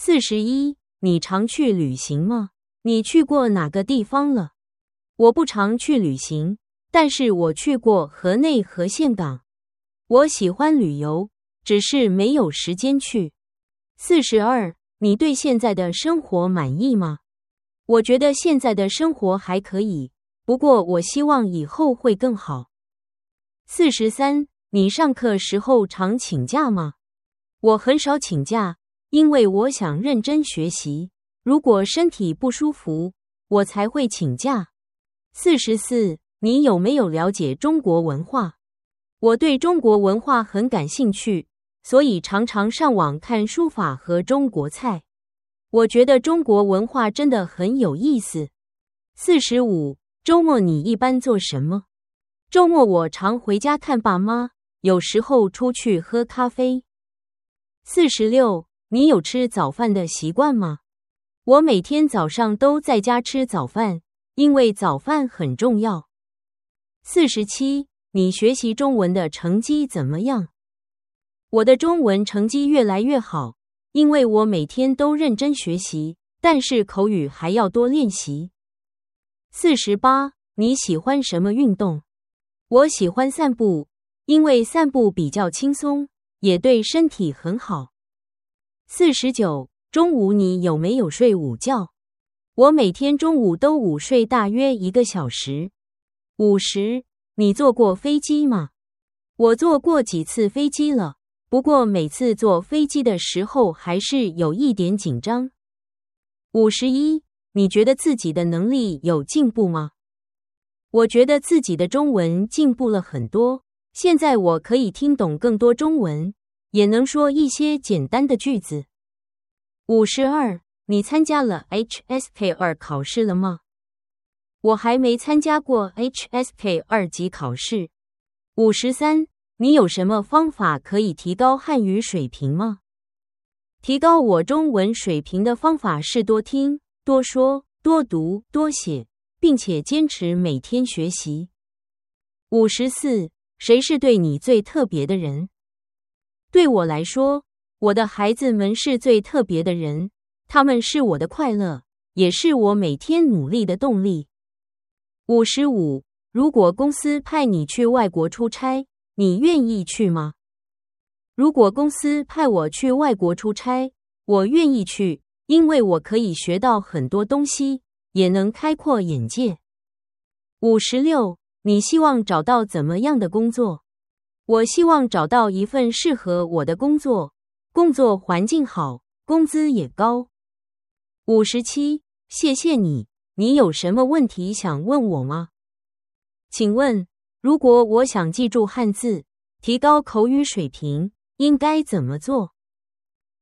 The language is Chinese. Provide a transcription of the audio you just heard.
41，你常去旅行吗？你去过哪个地方了？我不常去旅行，但是我去过河内和岘港。我喜欢旅游，只是没有时间去。42，你对现在的生活满意吗？我觉得现在的生活还可以，不过我希望以后会更好。43，你上课时候常请假吗？我很少请假，因为我想认真学习。如果身体不舒服，我才会请假。44，你有没有了解中国文化？我对中国文化很感兴趣，所以常常上网看书法和中国菜。我觉得中国文化真的很有意思。45，周末你一般做什么？周末我常回家看爸妈，有时候出去喝咖啡。46，你有吃早饭的习惯吗？我每天早上都在家吃早饭，因为早饭很重要。47，你学习中文的成绩怎么样？我的中文成绩越来越好，因为我每天都认真学习，但是口语还要多练习。48，你喜欢什么运动？我喜欢散步，因为散步比较轻松，也对身体很好。49，中午你有没有睡午觉？我每天中午都午睡大约1个小时。50，你坐过飞机吗？我坐过几次飞机了，不过每次坐飞机的时候还是有一点紧张。51，你觉得自己的能力有进步吗？我觉得自己的中文进步了很多，现在我可以听懂更多中文，也能说一些简单的句子。52，你参加了 HSK2 考试了吗？我还没参加过 HSK2 级考试。53，你有什么方法可以提高汉语水平吗？提高我中文水平的方法是多听、多说、多读、多写，并且坚持每天学习。54，谁是对你最特别的人？对我来说，我的孩子们是最特别的人，他们是我的快乐，也是我每天努力的动力。55，如果公司派你去外国出差，你愿意去吗？如果公司派我去外国出差，我愿意去，因为我可以学到很多东西，也能开阔眼界。56，你希望找到怎么样的工作？我希望找到一份适合我的工作，工作环境好，工资也高。57，谢谢你，你有什么问题想问我吗？请问，如果我想记住汉字，提高口语水平，应该怎么做？